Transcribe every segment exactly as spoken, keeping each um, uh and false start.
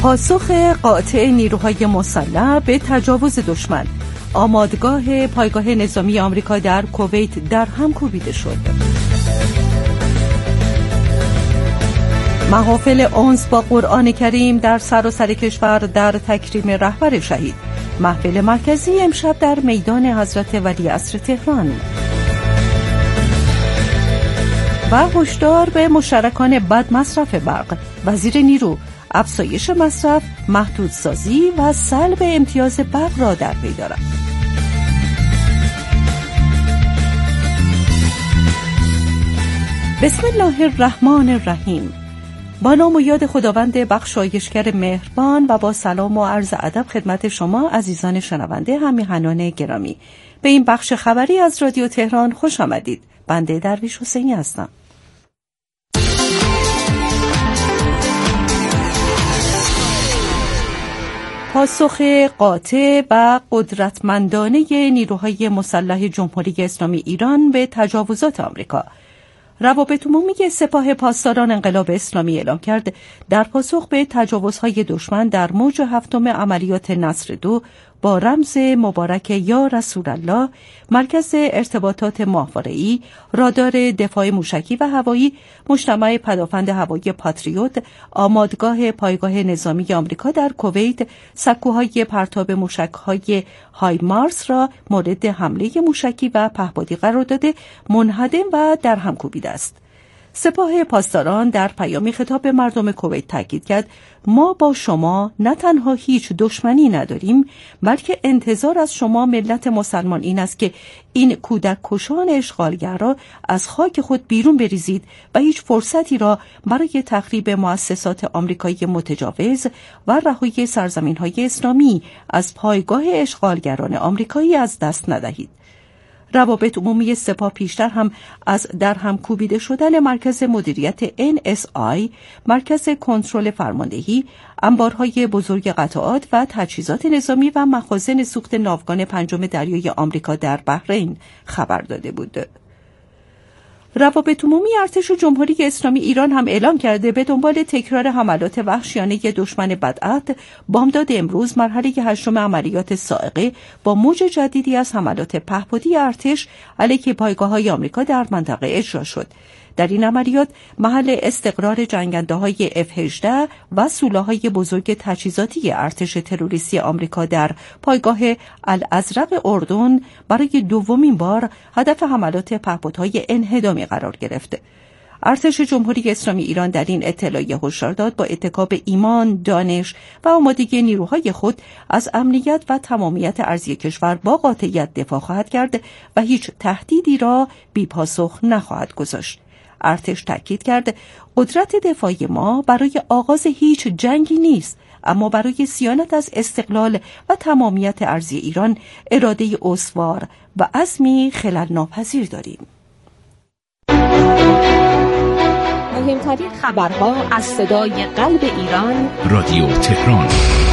پاسخ قاطع نیروهای مسلح به تجاوز دشمن. آمادگاه پایگاه نظامی آمریکا در کویت در هم کوبیده شد. محافل انس با قرآن کریم در سراسر کشور در تکریم رهبر شهید. محفل مرکزی امشب در میدان حضرت ولیعصر تهران. و هشدار به مشترکان بد مصرف برق. وزیر نیرو: افزایش مصرف، محدودسازی و سلب امتیاز برق را در پی دارد. بسم الله الرحمن الرحیم. با نام و یاد خداوند بخشایشگر مهربان و با سلام و عرض ادب خدمت شما عزیزان شنونده هم میهنان گرامی، به این بخش خبری از رادیو تهران خوش آمدید. بنده درویش حسینی هستم. پاسخ قاطع و قدرتمندانه نیروهای مسلح جمهوری اسلامی ایران به تجاوزات آمریکا. روابط عمومی سپاه پاسداران انقلاب اسلامی اعلام کرد در پاسخ به تجاوزهای دشمن در موج هفتم عملیات نصر دو با رمز مبارک یا رسول الله، مرکز ارتباطات ماهواره‌ای، رادار دفاع موشکی و هوایی، مجتمع پدافند هوایی پاتریوت، آمادگاه پایگاه نظامی آمریکا در کویت، سکوهای پرتاب موشک‌های هایمارس را مورد حمله موشکی و پهپادی قرار داده، منهدم و در هم کوبیده است. سپاه پاسداران در پیامی خطاب به مردم کویت تاکید کرد: ما با شما نه تنها هیچ دشمنی نداریم، بلکه انتظار از شما ملت مسلمان این است که این کودک کشان اشغالگر را از خاک خود بیرون بریزید و هیچ فرصتی را برای تخریب مؤسسات آمریکایی متجاوز و رهایی سرزمین‌های اسلامی از پایگاه اشغالگران آمریکایی از دست ندهید. روابط عمومی سپاه پیشتر هم از در هم کوبیده شدن مرکز مدیریت ان اس آی، مرکز کنترل فرماندهی، انبارهای بزرگ قطعات و تجهیزات نظامی و مخازن سوخت ناوگان پنجم دریای آمریکا در بحرین خبر داده بود. روابط عمومی ارتش جمهوری اسلامی ایران هم اعلام کرده به دنبال تکرار حملات وحشیانه دشمن بدعهد، بامداد امروز مرحله هشتم عملیات صاعقه با موج جدیدی از حملات پهپادی ارتش علیه پایگاه‌های آمریکا در منطقه اجرا شد. در این عملیات محل استقرار جنگنده‌های اف هجده و سولاهای بزرگ تجهیزاتی ارتش تروریستی آمریکا در پایگاه الازرق اردن برای دومین بار هدف حملات پهپادهای انهدامی قرار گرفت. ارتش جمهوری اسلامی ایران در این اطلاعیه هشدار داد با اتکا به ایمان، دانش و آمادگی نیروهای خود از امنیت و تمامیت ارضی کشور با قاطعیت دفاع خواهد کرد و هیچ تهدیدی را بی پاسخ نخواهد گذاشت. ارتش تاکید کرد قدرت دفاعی ما برای آغاز هیچ جنگی نیست، اما برای صیانت از استقلال و تمامیت ارضی ایران اراده استوار و عزمی خلل ناپذیر داریم. مهمترین خبرها از صدای قلب ایران، رادیو تهران.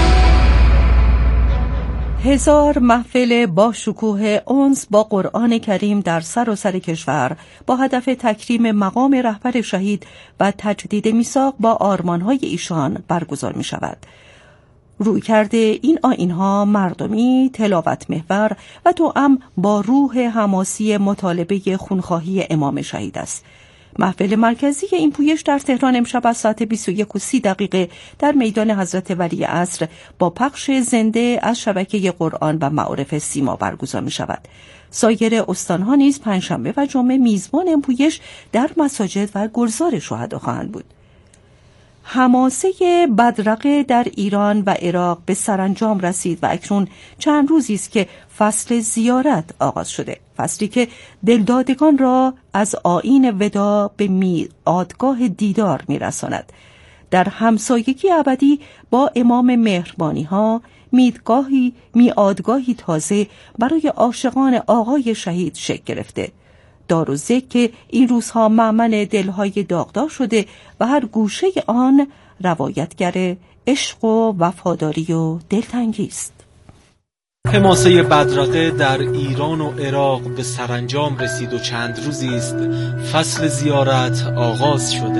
هزار محفل با شکوه انس با قرآن کریم در سراسر کشور با هدف تکریم مقام رهبر شهید و تجدید میثاق با آرمان‌های ایشان برگزار می شود. روی کرده این آیین‌ها مردمی، تلاوت محور و توأم با روح حماسی مطالبه خونخواهی امام شهید است. محفل مرکزی این پویش در تهران امشب از ساعت بیست و یک و سی دقیقه در میدان حضرت ولیعصر با پخش زنده از شبکه قرآن و معارف سیما برگزار می شود. سایر استانها نیز پنجشنبه و جمعه میزبان این پویش در مساجد و گلزار شهدا خواهند بود. حماسه بدرقه در ایران و عراق به سرانجام رسید و اکنون چند روزی است که فصل زیارت آغاز شده، فصلی که دلدادگان را از آیین ودا به میعادگاه دیدار میرساند. در همسایگی ابدی با امام مهربانی ها میدگاهی میعادگاهی تازه برای عاشقان آقای شهید شکل گرفته. دار و ذکر که این روزها مأمن دلهای داغدار شده و هر گوشه آن روایتگر عشق و وفاداری و دلتنگی است. حماسه بدرقه در ایران و عراق به سرانجام رسید و چند روزی است فصل زیارت آغاز شده.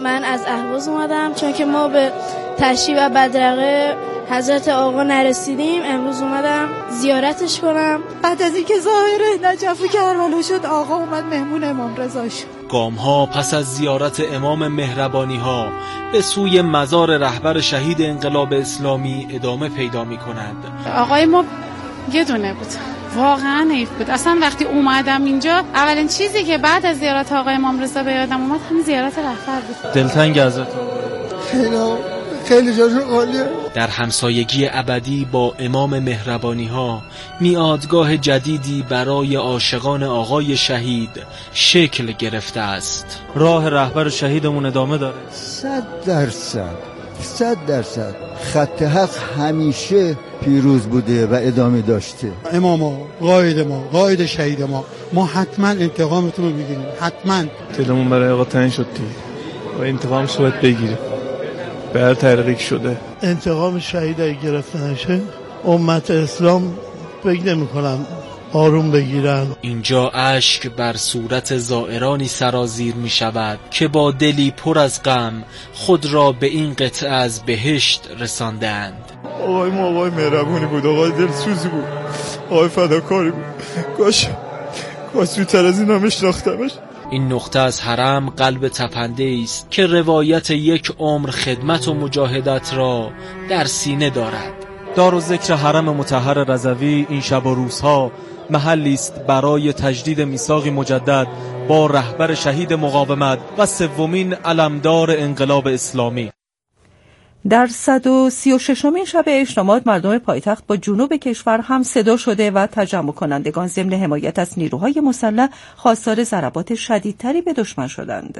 من از اهواز اومدم چون که ما به تشییع و بدرقه حضرت آقا نرسیدیم. امروز اومدم زیارتش کنم. بعد از اینکه ظاهر نجف و کربلا شد آقا اومد مهمون امام رضا شد. گام ها پس از زیارت امام مهربانی ها به سوی مزار رهبر شهید انقلاب اسلامی ادامه پیدا می کند. آقای ما یه دونه بود، واقعا حیف بود. اصلا وقتی اومدم اینجا اولین چیزی که بعد از زیارت آقای امام رضا به یادم اومد همین زیارت رهبر بود. دلتنگ حضرت خیلی خیلی جاشون عالیه. در همسایگی ابدی با امام مهربانی ها میادگاه جدیدی برای عاشقان آقای شهید شکل گرفته است. راه رهبر شهیدمون ادامه داره. صد درصد صد درصد خط حق همیشه پیروز بوده و ادامه داشته. امام ما، قائد ما، قائد شهید ما، ما حتما انتقامتون رو میگیریم، حتما. دلمون برای آقا تنگ شد و انتقامش رو باید بگیریم. به هر طریقی شده انتقام شهید اگه گرفته نشه امت اسلام فکر نمی‌کنم آروم بگیرن. اینجا اشک بر صورت زائرانی سرازیر می شود که با دلی پر از غم خود را به این قطعه از بهشت رساندند. آقای ما آقای مهربونی بود، آقای دلسوزی بود، آقای فداکاری بود. کاش کاش زودتر از اینا میشناختمش. این نقطه از حرم قلب تپنده است که روایت یک عمر خدمت و مجاهدت را در سینه دارد. دار و ذکر حرم مطهر رضوی این شب و روزها محلی است برای تجدید میثاقی مجدد با رهبر شهید مقاومت و سومین علمدار انقلاب اسلامی. در صد و سی و ششمین شب اجتماعات مردم پایتخت با جنوب کشور هم صدا شده و تجمع کنندگان ضمن حمایت از نیروهای مسلح خواستار ضربات شدیدتری به دشمن شدند.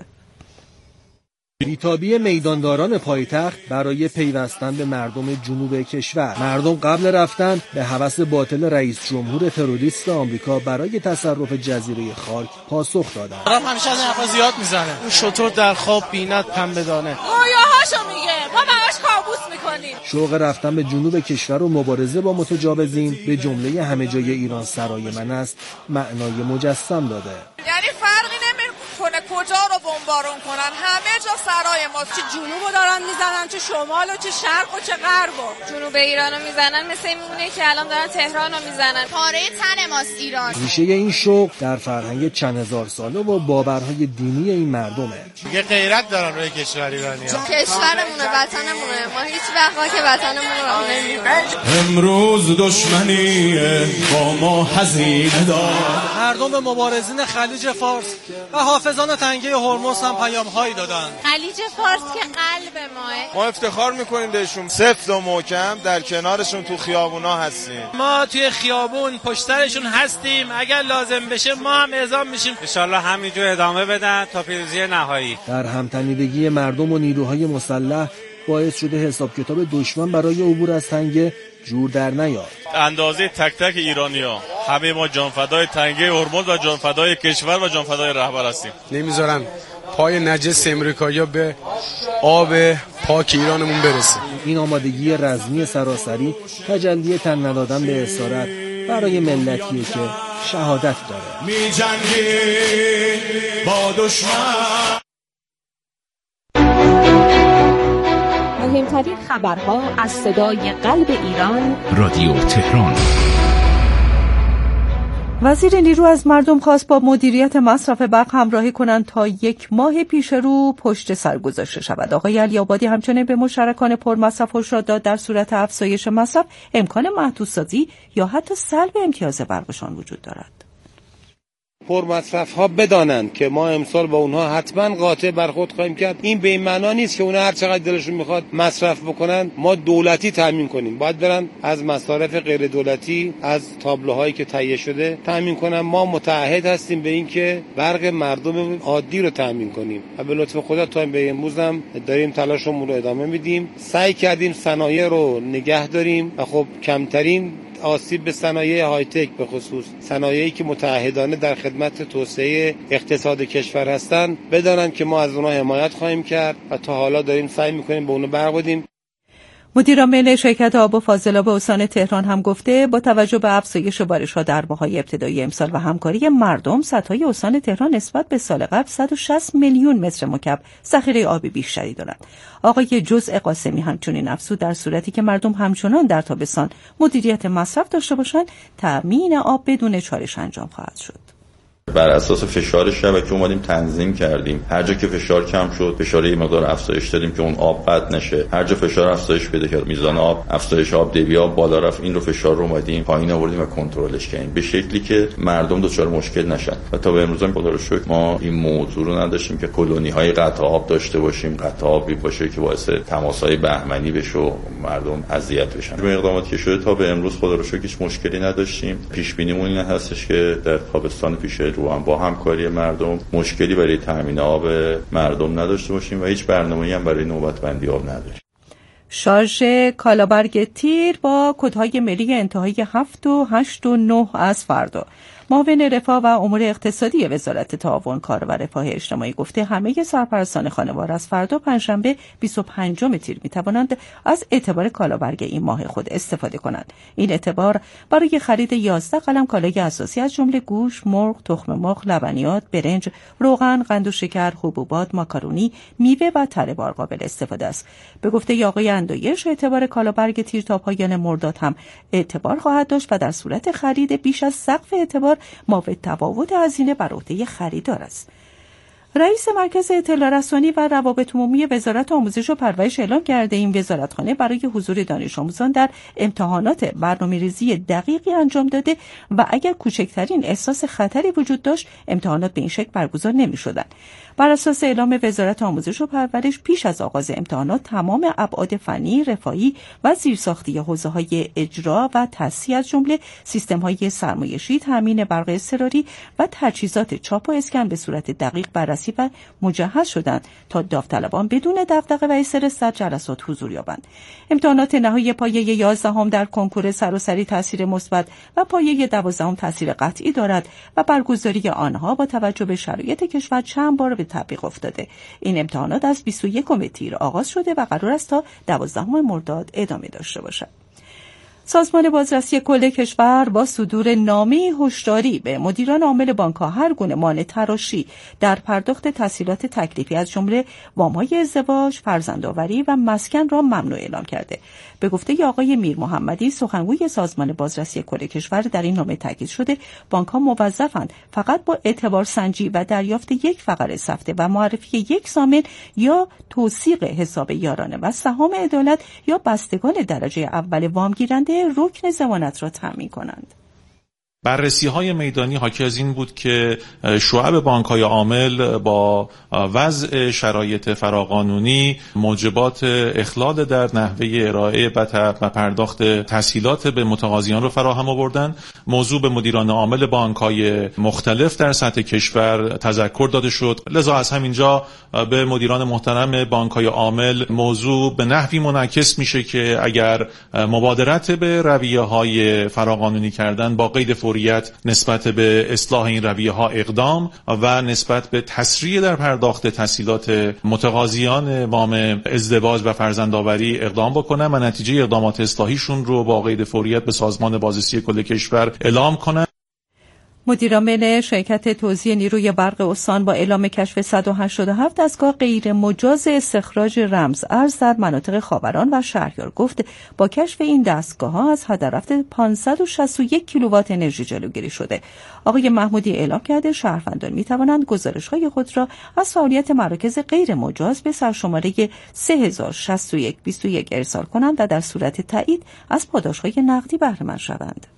بیتابی میدانداران پایتخت برای پیوستن به مردم جنوب کشور. مردم قبل رفتن به هوس باطل رئیس جمهور تروریست آمریکا برای تصرف جزیره خاک پاسخ دادند. طرف همیشه از این حرفا زیاد میزنه. اون شطور در خواب بیند پنبه دانه. رویاهاشو میگه، ما براش کابوس میکنیم. شوق رفتن به جنوب کشور و مبارزه با متجاوزین به جمله همه جای ایران سرای من است معنای مجسم داده. یعنی فرقی نمیکنه کجا رو بمبارون کنن، همه جا سرای ماست. چه جنوبو دارن میزنن، چه شمال و چه شرق و چه غرب. جنوب ایرانو میزنن، مثل این میمونه که الان دارن تهرانو میزنن. پاره تن ماست ایران. ریشه این شوق در فرهنگ چند هزار ساله و باورهای دینی این مردمه. میگه غیرت دارن روی کشور ایرانی‌ها. کشورمونه، وطنمونه. ما هیچ وقت که وطنمون رو نمی‌کنیم. امروز دشمنی با ما هزینه داد. مردم به مبارزین خلیج فارس و حافظان تنگه هرمز هم پیام‌هایی دادن. خلیج فارس که قلب ماه. ما افتخار میکنیم بهشون، سفت و محکم در کنارشون تو خیابونا هستیم. ما توی خیابون پشترشون هستیم، اگر لازم بشه ما هم اعزام میشیم. ان شاءالله همینجور ادامه بدن تا پیروزی نهایی. در همتنیدگی مردم و نیروهای مسلح باعث شده حساب کتاب دشمن برای عبور از تنگه جور در نیاد. اندازه تک تک ایرانی‌ها همه ما جانفدای تنگه هرمز و جانفدای کشور و جانفدای رهبر هستیم. نمیذارن پای نجس امریکایی‌ها به آب پاک ایرانمون برسه. این آمادگی رزمی سراسری تجلی تن ندادن به اسارت برای ملتیه که شهادت داره. می جنگی با دشمن. مهمترین خبرها از صدای قلب ایران، رادیو تهران. وزیر نیرو از مردم خواست با مدیریت مصرف برق همراهی کنند تا یک ماه پیش رو پشت سر گذاشته شود. آقای علی آبادی همچنین به مشترکان پرمصرف هشدار داد در صورت افزایش مصرف امکان محدودسازی یا حتی سلب امتیاز برقشان وجود دارد. پرمصرف ها بدانند که ما امسال با اونها حتما قاطع برخورد خواهیم کرد. این به این معنا نیست که اونها هر چقدر دلشون میخواد مصرف بکنن ما دولتی تامین کنیم. باید برن از مصارف غیر دولتی، از تابلوهایی که تهیه شده تامین کنن. ما متعهد هستیم به این که برق مردم عادی رو تامین کنیم و به لطف خدا تا به امروز هم داریم تلاشمون رو ادامه میدیم. سعی کردیم صنایع رو نگه داریم و خب کمترین آسیب به صنایع های تک، به خصوص صنایعی که متعهدانه در خدمت توسعه اقتصاد کشور هستند، بدانند که ما از اونها حمایت خواهیم کرد و تا حالا داریم سعی میکنیم به اونها برق بدیم. مدیرعامل شرکت آب و فاضلاب استان تهران هم گفته با توجه به افزایش بارش‌ها در ماه‌های ابتدایی امسال و همکاری مردم، سدهای استان تهران نسبت به سال قبل صد و شصت میلیون متر مکعب ذخیره آبی بیشتری دارند. آقای جزء قاسمی همچنین افزود در صورتی که مردم همچنان در تابستان مدیریت مصرف داشته باشند، تأمین آب بدون چالش انجام خواهد شد. بر اساس فشار شبکه اومدیم تنظیم کردیم. هر جا که فشار کم شد، فشار یه مقدار افزایش دادیم که اون آب قطع نشه. هر جا فشار افزایش پیدا کرد، میزان آب افزایش آب دبی آب بالا رفت، این رو فشار رو اومدیم پایین آوردیم و کنترلش کردیم به شکلی که مردم دچار مشکل نشن. و تا به امروز هم خدا رو شکر ما این موضوع رو نداشتیم که کلونی های قطع آب داشته باشیم، قطع آبی باشه که باعث تماس‌های بهمنی بشه و مردم اذیت بشن. به اقداماتی که شده تا به امروز خدا رو شکر هیچ مشکلی نداشتیم. پیش بینیمون این هستش که در تابستان پیش رو هم با همکاری مردم مشکلی برای تامین آب مردم نداشته باشیم و هیچ برنامه‌ای هم برای نوبت‌بندی آب نداریم. شارژ کالابرگ تیر با کدهای ملی انتهایی هفت و هشت و نه از فردا. معاون رفاه و امور اقتصادی وزارت تعاون کار و رفاه اجتماعی گفته همه سرپرستان خانوار از فردا پنجشنبه بیست و پنجم تیر می توانند از اعتبار کالابرگ این ماه خود استفاده کنند. این اعتبار برای خرید یازده قلم کالای اساسی از جمله گوشت، مرغ، تخم مرغ، لبنیات، برنج، روغن، قند و شکر، حبوبات، ماکارونی، میوه و تره بار قابل استفاده است. به گفته آقای اندایش اعتبار کالابرگ تیر تا پایان مرداد هم اعتبار خواهد داشت و در صورت خرید بیش از سقف اعتبار ماوراء تفاوت هزینه بر عهده خریدار است. رئیس مرکز اطلاع رسانی و روابط عمومی وزارت آموزش و پرورش اعلام کرده این وزارتخانه برای حضور دانش آموزان در امتحانات برنامه‌ریزی دقیقی انجام داده و اگر کوچکترین احساس خطری وجود داشت امتحانات به این شکل برگزار نمی‌شدند. بر اساس اعلام وزارت آموزش و پرورش پیش از آغاز امتحانات تمام ابعاد فنی، رفاهی و زیرساختی حوزه‌های اجرا و تصحیح از جمله سیستم‌های سرمایشی، تامین برق اضطراری و تجهیزات چاپ و اسکن به صورت دقیق بررسی و مجهز شدند تا داوطلبان بدون دغدغه و استرس در جلسات حضور یابند. امتحانات نهایی پایه یازدهم در کنکور سراسری تاثیر مثبت و پایه دوازدهم تاثیر قطعی دارد و برگزاری آنها با توجه به شرایط کشور چند بار به تطبیق افتاده. این امتحانات از بیست و یکم تیر آغاز شده و قرار است تا دوازدهم مرداد ادامه داشته باشد. سازمان بازرسی کل کشور با صدور نامه هشداری به مدیران عامل بانک‌ها هر گونه مانع تراشی در پرداخت تسهیلات تکلیفی از جمله وام‌های ازدواج، فرزندآوری و مسکن را ممنوع اعلام کرده. به گفته آقای میر محمدی سخنگوی سازمان بازرسی کل کشور در این نامه تاکید شده بانک‌ها موظفند فقط با اعتبار سنجی و دریافت یک فقره سفته و معرفی یک ضامن یا توثیق حساب یارانه و سهام عدالت یا بستگان درجه اول وام گیرنده رکن ضمانت را تامین کنند. بررسی‌های میدانی حاکی از این بود که شعب بانک‌های عامل با وضع شرایط فراقانونی موجبات اخلال در نحوه ارائه و پرداخت تسهیلات به متقاضیان رو فراهم آوردند. موضوع به مدیران عامل بانک‌های مختلف در سطح کشور تذکر داده شد. لذا از همینجا به مدیران محترم بانک‌های عامل موضوع به نحوی منعکس میشه که اگر مبادرت به رویه‌های فراقانونی کردن با قید فوریت نسبت به اصلاح این رویه‌ها اقدام و نسبت به تسریع در پرداخت تسهیلات متقاضیان وام ازدواج و فرزندآوری اقدام بکنن و نتیجه اقدامات اصلاحیشون رو با قید فوریت به سازمان بازرسی کل کشور اعلام کنن. مدیرعامل شرکت توزیع نیروی برق استان با اعلام کشف صد و هشتاد و هفت دستگاه غیر مجاز استخراج رمز ارز در مناطق خاوران و شهریار گفت با کشف این دستگاه‌ها از هدر رفت پانصد و شصت و یک کیلووات انرژی جلوگیری شده. آقای محمودی اعلام کرده شهروندان می‌توانند گزارش‌های خود را از فعالیت مراکز غیر مجاز به سرشماره سه هزار و شصت و یک بیست و یک ارسال کنند و در صورت تایید از پاداش‌های نقدی بهره مند شوند.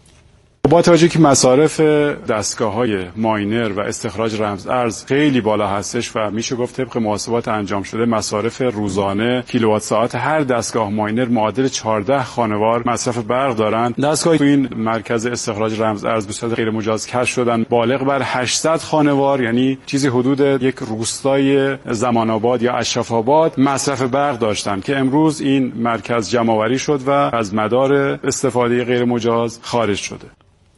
با توجه که مصارف دستگاه‌های ماینر و استخراج رمز ارز خیلی بالا هستش و میشه گفت طبق محاسبات انجام شده مصارف روزانه کیلووات ساعت هر دستگاه ماینر معادل چهارده خانوار مصرف برق دارند. دستگاهی تو این مرکز استخراج رمز ارز به صورت غیر مجاز کشف شدن بالغ بر هشتصد خانوار، یعنی چیزی حدود یک روستای زمان آباد یا اشرف آباد مصرف برق داشتند که امروز این مرکز جمع‌آوری شد و از مدار استفاده غیر مجاز خارج شده.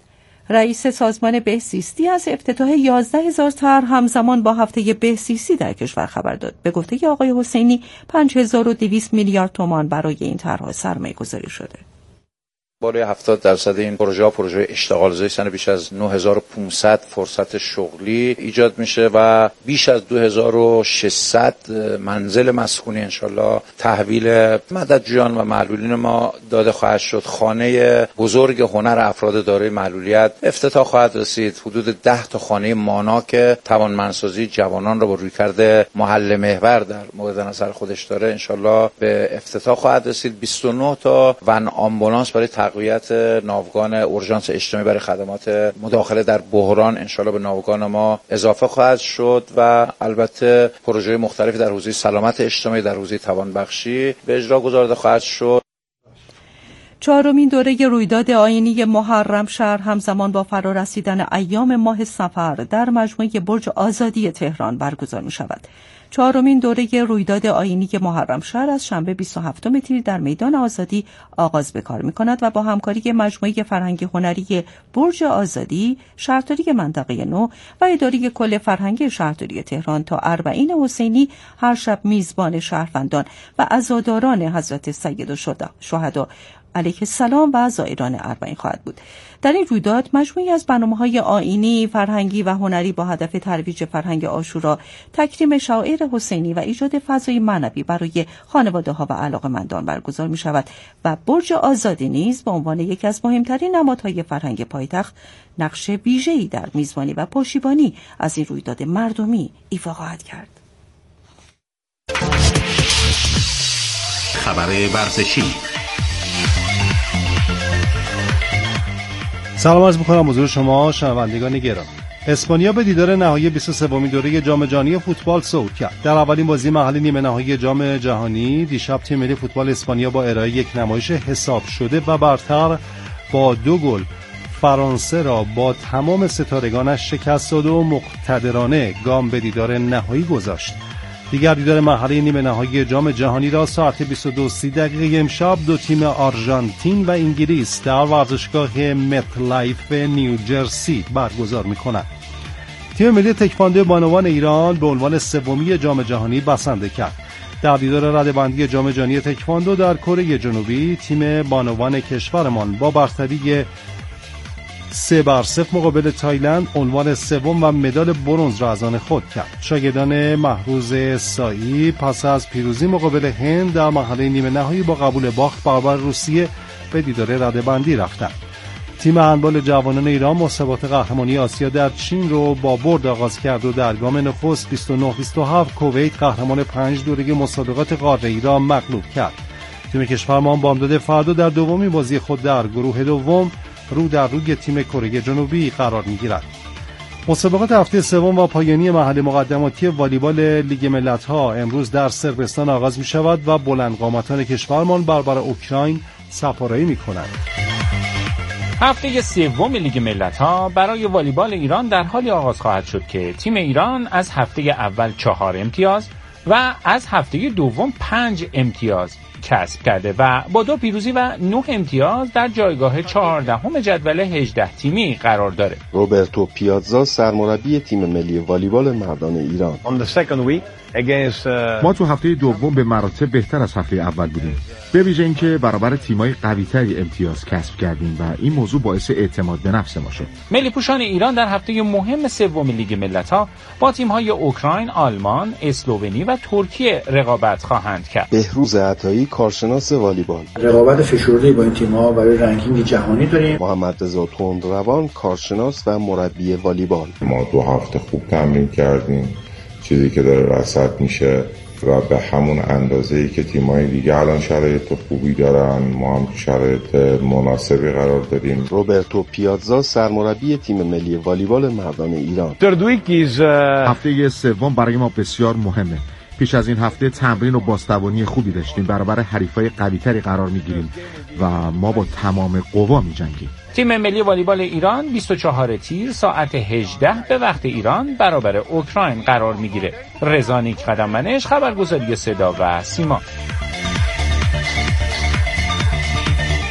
رئیس سازمان بهزیستی از افتتاح یازده هزار طرح همزمان با هفته بهزیستی در کشور خبر داد. به گفته آقای حسینی پنج هزار و دویست میلیارد تومان برای این طرح‌ها سرمایه‌گذاری شده. بالای هفتاد درصد این پروژه ها پروژه اشتغال زایی سن بیش از نه هزار و پانصد فرصت شغلی ایجاد میشه و بیش از دو هزار و ششصد منزل مسکونی انشالله تحویل مددجویان و معلولین ما داده خواهد شد. خانه بزرگ هنر افراد دارای معلولیت افتتاح خواهد رسید. حدود ده تا خانه مانا که توانمندسازی جوانان را با رویکرد محل محور در مورد نظر خودش داره انشالله به افتتاح خواهد رسید. بیست و نه تا ون آمبولانس برای تقویت ناوگان اورژانس اجتماعی برای خدمات مداخله در بحران انشالله به ناوگان ما اضافه خواهد شد و البته پروژه مختلفی در حوزه سلامت اجتماعی، در حوزه توانبخشی به اجرا گذارده خواهد شد. چهارمین دوره رویداد آیینی محرم شهر همزمان با فرارسیدن ایام ماه صفر در مجموعه برج آزادی تهران برگزار می شود. چهارمین دوره رویداد آیینی محرم شهر از شنبه بیست و هفتم تیر در میدان آزادی آغاز به کار می کند و با همکاری مجموعه فرهنگی هنری برج آزادی، شهرداری منطقه نو و اداره کل فرهنگی شهرداری تهران تا اربعین حسینی هر شب میزبان شهروندان و عزاداران حضرت سید الشهدا علیه السلام و زائران اربعین خواهد بود. در این رویداد مجموعی از برنامه‌های آیینی، فرهنگی و هنری با هدف ترویج فرهنگ عاشورا، تکریم شعائر حسینی و ایجاد فضای معنوی برای خانواده‌ها و علاقه‌مندان برگزار می‌شود و برج آزادی نیز به عنوان یکی از مهمترین نمادهای فرهنگ پایتخت نقش ویژه‌ای در میزبانی و پشتیبانی از این رویداد مردمی ایفا خواهد کرد. خبر ورزشی. سلام عرض می‌کنم حضور شما شنوندگان گرامی. اسپانیا به دیدار نهایی بیست و سومین دوره جام جهانی فوتبال صعود کرد. در اولین بازی محلی نیمه نهایی جام جهانی دیشب تیم ملی فوتبال اسپانیا با ارائه یک نمایش حساب شده و برتر با دو گل فرانسه را با تمام ستارگانش شکست داد و مقتدرانه گام به دیدار نهایی گذاشت. دیگر دیدار مرحله نیمه نهایی جام جهانی را ساعت بیست و دو و سی دقیقه امشب دو تیم آرژانتین و انگلیس در ورزشگاه مت لایف نیوجرسی برگزار می‌کنند. تیم ملی تکواندو بانوان ایران به عنوان سومی جام جهانی بسنده کرد. در دیدار رده‌بندی جام جهانی تکواندو در کره جنوبی تیم بانوان کشورمان با برتری سه بر صفر مقابل تایلند عنوان سوم و مدال برنز را از آن خود کرد. شاگردان محروز سایی پس از پیروزی مقابل هند در مرحله نیمه نهایی با قبول باخت برابر روسیه به دیدار رده‌بندی رفتند. تیم هندبال جوانان ایران مسابقات قهرمانی آسیا در چین رو با برد آغاز کرد و در گام نخست بیست و نه بیست و هفت کویت قهرمان پنج دوره مسابقات قاره‌ای را مغلوب کرد. تیم کشورمان بامداد فردا در دومین بازی خود در گروه دوم رو در روی تیم کره جنوبی قرار می‌گیرد. مسابقات هفته سوم و پایانی مرحله مقدماتی والیبال لیگ ملت‌ها امروز در صربستان آغاز می‌شود و بلندقامتان کشورمان برابر اوکراین سپارایی می‌کنند. هفته سوم لیگ ملت‌ها برای والیبال ایران در حالی آغاز خواهد شد که تیم ایران از هفته اول چهار امتیاز و از هفته دوم پنج امتیاز کسب کرده و با دو پیروزی و نه امتیاز در جایگاه چهاردهم جدول هجده تیمی قرار داره. روبرتو پیاززا سرمربی تیم ملی والیبال مردان ایران. ما تو هفته دوم به مراتب بهتر از هفته اول بودیم. به ویژه اینکه برابر تیم‌های قوی‌تری امتیاز کسب کردیم و این موضوع باعث اعتماد به نفس ما شد. ملی پوشان ایران در هفته مهم سوم لیگ ملت‌ها با تیم‌های اوکراین، آلمان، اسلوونی و ترکیه رقابت خواهند کرد. بهروز عطایی کارشناس والیبال. رقابت فشرده‌ای با این تیم‌ها برای رنکینگ جهانی داریم. محمد رضا تندروان کارشناس و مربی والیبال. ما دو هفته خوب تمرین کردیم. چیزی که داره رصد میشه و به همون اندازه‌ای که تیم‌های دیگه الان شرایط خوبی دارن ما هم شرایط مناسبی قرار داریم. روبرتو پیاززا سرمربی تیم ملی والیبال مردان ایران. هفته سوم برای ما بسیار مهمه. پیش از این هفته تمرین و بازتوانی خوبی داشتیم. برابر حریفای قوی‌تری قرار می‌گیریم و ما با تمام قوا می‌جنگیم. تیم ملی والیبال ایران بیست و چهار تیر ساعت هجده به وقت ایران برابر اوکراین قرار میگیره. رضا نیک قدم‌منش، خبرگزاری صدا و سیما.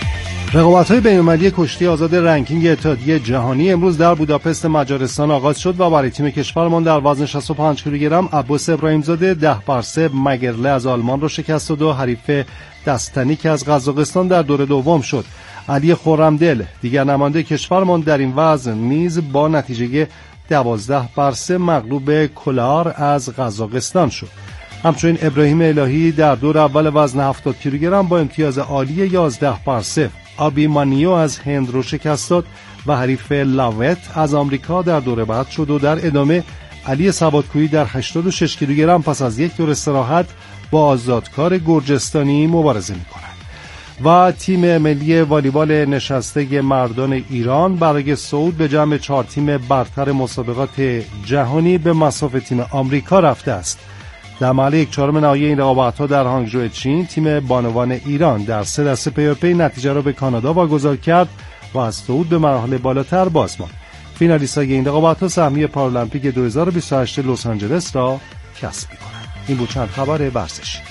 رقابت‌های بین‌المللی کشتی آزاد رنکینگ اتحادیه جهانی امروز در بوداپست مجارستان آغاز شد و برای تیم کشورمان در وزن شصت و پنج کیلوگرم عباس ابراهیمزاده ده بر سه مگرله از آلمان را شکست داد و حریف دستنی که از قزاقستان در دور دوم شد. علی خرمدل دیگر نماینده کشورمان در این وزن نیز با نتیجه دوازده بر سه مغلوب کلار از قزاقستان شد. همچنین ابراهیم الهی در دور اول وزن هفتاد کیلوگرم با امتیاز عالی یازده بر صفر آبی مانیو از هند رو شکست داد و حریف لاوت از آمریکا در دور بعد شد و در ادامه علی سوادکویی در هشتاد و شش کیلوگرم پس از یک دور استراحت با آزادکار گرجستانی مبارزه می‌کند. و تیم ملی والیبال نشسته مردان ایران برای صعود به جمع چهار تیم برتر مسابقات جهانی به مصاف تیم آمریکا رفته است. در مرحله یک چهارم نهایی این رقابت‌ها در هانگژو چین تیم بانوان ایران در سه دسته پیاپی نتیجه را به کانادا واگذار کرد و از صعود به مراحل بالاتر باز ماند. فینالیست‌های این رقابت‌ها سهمیه پارالمپیک دو هزار و بیست و هشت لس آنجلس را کسب می‌کنند. این بود چند خبر ورزشی.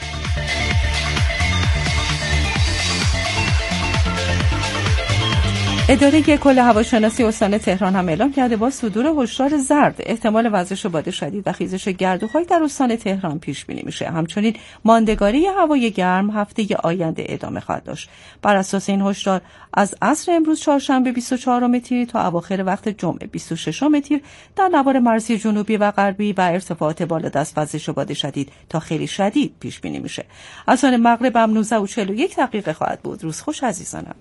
اداره کل هواشناسی استان تهران هم اعلام کرده با صدور هشدار زرد احتمال وزش باد شدید و خیزش گردوهای در استان تهران پیش بینی میشه. همچنین ماندگاری هوای گرم هفته آینده ادامه خواهد داشت. بر اساس این هشدار از عصر امروز چهارشنبه بیست و چهارم تیر تا اواخر وقت جمعه بیست و ششم تیر در نوار مرزی جنوبی و غربی و ارتفاعات بالادست وزش باد شدید تا خیلی شدید پیش بینی میشه. از آن مغرب هم نوزده و چهل و یک دقیقه خواهد بود. روز خوش عزیزانم.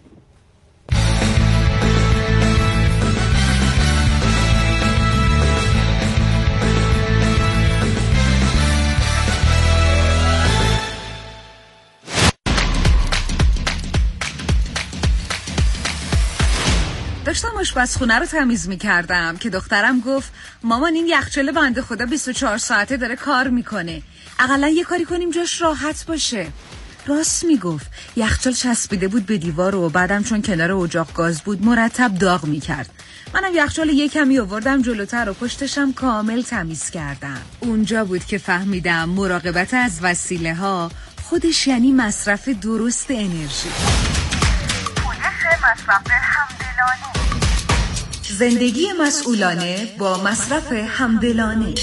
داشتم آشپزخونه رو تمیز می‌کردم که دخترم گفت مامان این یخچال بنده خدا بیست و چهار ساعته داره کار میکنه، اقلا یه کاری کنیم جاش راحت باشه. راست میگفت. یخچال چسبیده بود به دیوار و بعدم چون کنار اجاق گاز بود مرتب داغ میکرد. منم یخچال یه کمی آوردم جلوتر و پشتشم کامل تمیز کردم. اونجا بود که فهمیدم مراقبت از وسیله ها خودش یعنی مصرف درست انرژی. مصرف همدلانه. زندگی مسئولانه با مصرف همدلانه.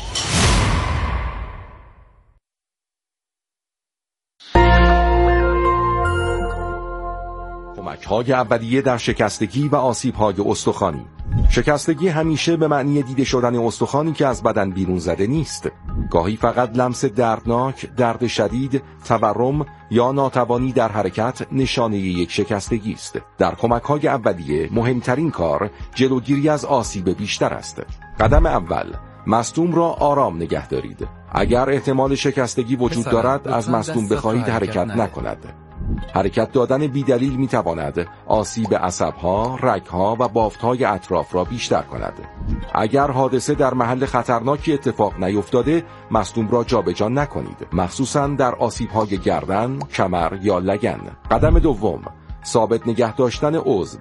کمک‌های اولیه در شکستگی و آسیب‌های استخوانی. شکستگی همیشه به معنی دیده شدن استخوانی که از بدن بیرون زده نیست. گاهی فقط لمس دردناک، درد شدید، تورم یا ناتوانی در حرکت نشانه یک شکستگی است. در کمک‌های اولیه مهمترین کار جلوگیری از آسیب بیشتر است. قدم اول، مصدوم را آرام نگه دارید. اگر احتمال شکستگی وجود دارد از مصدوم بخواهید حرکت نکند. حرکت دادن بی‌دلیل می‌تواند آسیب عصب‌ها، رگ‌ها و بافت‌های اطراف را بیشتر کند. اگر حادثه در محل خطرناکی اتفاق نیفتاده، مصدوم را جابجا نکنید، مخصوصاً در آسیب‌های گردن، کمر یا لگن. قدم دوم، ثابت نگه داشتن عضو.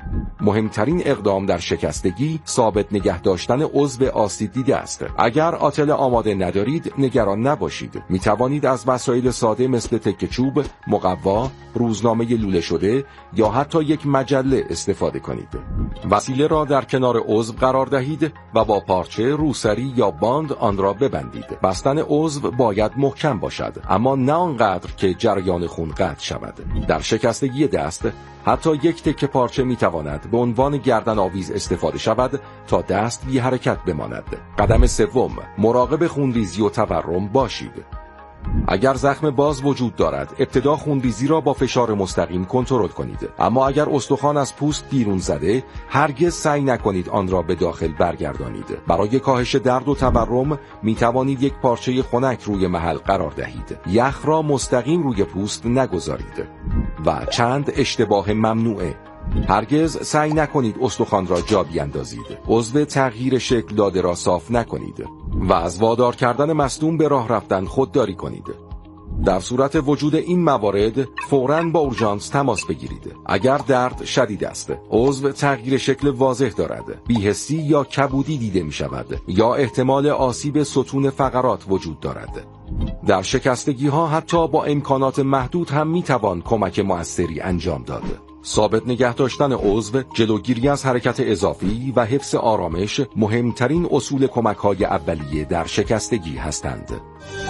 مهمترین اقدام در شکستگی ثابت نگه داشتن عضو آسیب دیده است. اگر آتل آماده ندارید نگران نباشید. می توانید از وسایل ساده مثل تکه چوب، مقوا، روزنامه لوله شده یا حتی یک مجله استفاده کنید. وسیله را در کنار عضو قرار دهید و با پارچه، روسری یا باند آن را ببندید. بستن عضو باید محکم باشد، اما نه آنقدر که جریان خون قطع شود. در شکستگی دست حتی یک تکه پارچه می تواند به عنوان گردن آویز استفاده شود تا دست بی حرکت بماند. قدم سوم، مراقب خونریزی و تورم باشید. اگر زخم باز وجود دارد، ابتدا خونریزی را با فشار مستقیم کنترل کنید. اما اگر استخوان از پوست بیرون زده، هرگز سعی نکنید آن را به داخل برگردانید. برای کاهش درد و تورم می توانید یک پارچه خنک روی محل قرار دهید. یخ را مستقیم روی پوست نگذارید. و چند اشتباه ممنوعه: هرگز سعی نکنید استخوان را جا بیاندازید. عضو تغییر شکل داده را صاف نکنید و از وادار کردن مصدوم به راه رفتن خودداری کنید. در صورت وجود این موارد فوراً با اورژانس تماس بگیرید. اگر درد شدید است، عضو تغییر شکل واضح دارد، بی‌حسی یا کبودی دیده می شود یا احتمال آسیب ستون فقرات وجود دارد. در شکستگی ها حتی با امکانات محدود هم می توان کمک مؤثری انجام داد. ثابت نگه داشتن عضو، جلوگیری از حرکت اضافی و حفظ آرامش مهمترین اصول کمک‌های اولیه در شکستگی هستند.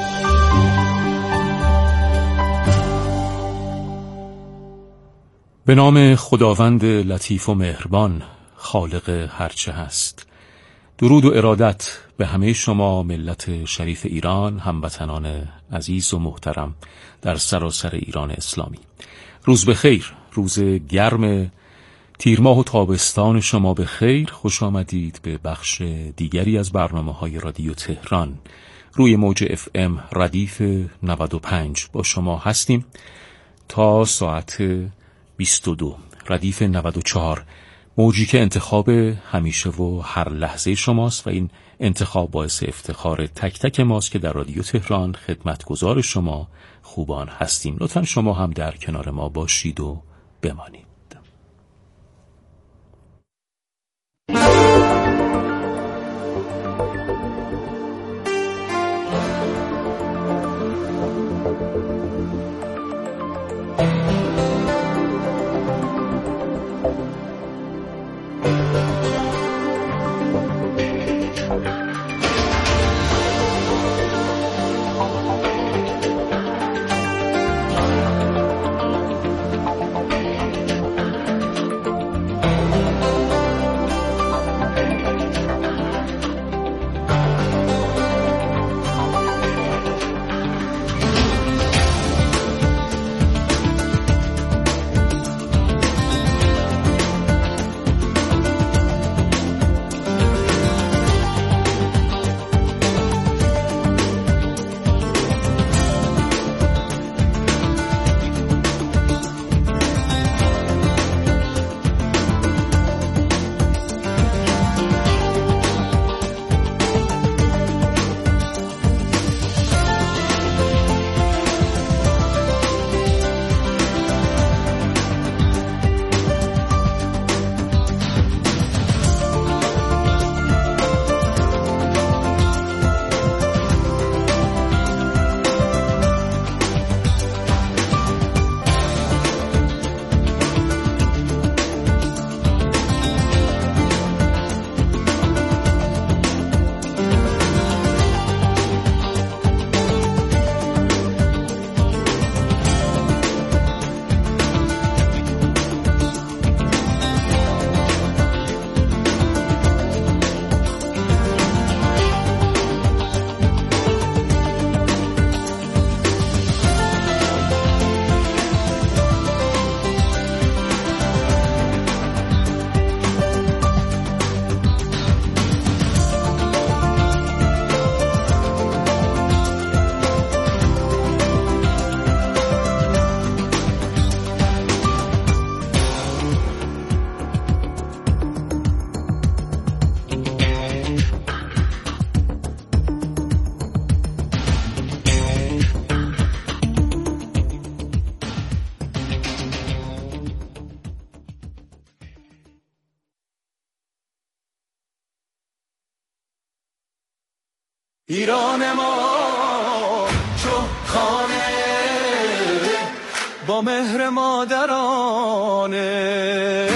به نام خداوند لطیف و مهربان، خالق هرچه هست. درود و ارادت به همه شما ملت شریف ایران، هموطنان عزیز و محترم در سراسر ایران اسلامی. روز بخیر، روز گرم تیر ماه و تابستان شما به خیر. خوش آمدید به بخش دیگری از برنامه‌های رادیو تهران. روی موج اف ام ردیف نود و پنج با شما هستیم تا ساعت بیست و دو. ردیف نود و چهار، موجی که انتخاب همیشه و هر لحظه شماست و این انتخاب باعث افتخار تک تک ماست که در رادیو تهران خدمتگزار شما خوبان هستیم. لطفاً شما هم در کنار ما باشید و بمانید. ایران ما چو خانه با مهر مادرانه،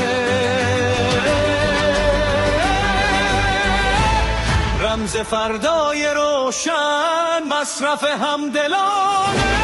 رمز فردای روشن، مصرف همدلانه.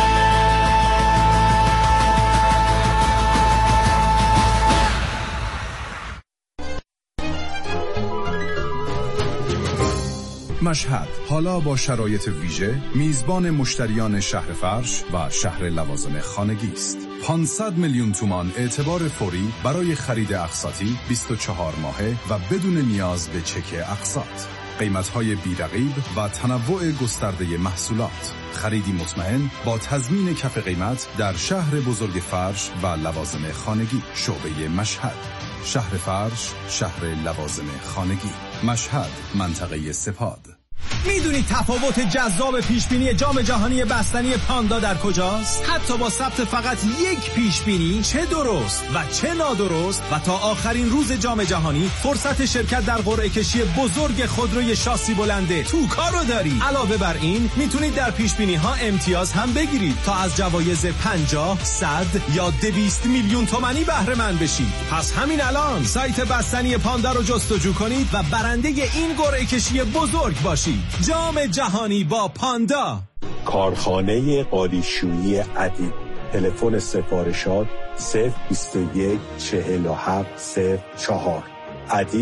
مشهد حالا با شرایط ویژه میزبان مشتریان شهر فرش و شهر لوازم خانگی است. پانصد میلیون تومان اعتبار فوری برای خرید اقساطی بیست و چهار ماهه و بدون نیاز به چک اقساط. قیمت‌های بی‌رقیب و تنوع گسترده محصولات. خریدی مطمئن با تضمین کف قیمت در شهر بزرگ فرش و لوازم خانگی. شعبه مشهد، شهر فرش، شهر لوازم خانگی. مشهد، منطقه سپاد. میدونید تفاوت جذاب پیشبینی جام جهانی بستنی پاندا در کجاست؟ حتی با ثبت فقط یک پیشبینی، چه درست و چه نادرست، و تا آخرین روز جام جهانی فرصت شرکت در قرعه کشی بزرگ خودروی شاسی بلنده توکا رو داری. علاوه بر این میتونید در پیشبینی ها امتیاز هم بگیرید تا از جوایز پنجاه، صد یا دویست میلیون تومانی بهره مند بشید. پس همین الان سایت بستنی پاندا رو جستجو کنید و برنده این قرعه کشی بزرگ باشید. جام جهانی با پاندا. کارخانه قالیشویی ادیب. تلفن سفارشات صفر بیست و یک چهل و هفت صفر چهار. ادیب